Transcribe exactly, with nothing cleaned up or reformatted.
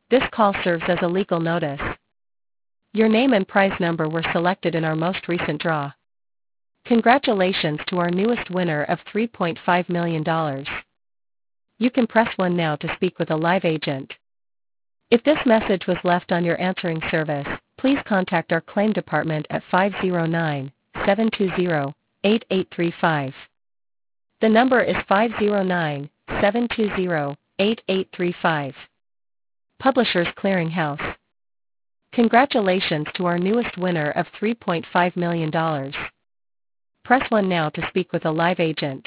This call serves as a legal notice. Your name and prize number were selected in our most recent draw. Congratulations to our newest winner of three point five million dollars. You can press one now to speak with a live agent. If this message was left on your answering service, please contact our claim department at five zero nine, seven two zero, eight eight three five. The number is five zero nine, seven two zero, eight eight three five. Publishers Clearinghouse. Congratulations to our newest winner of three point five million dollars. Press one now to speak with a live agent.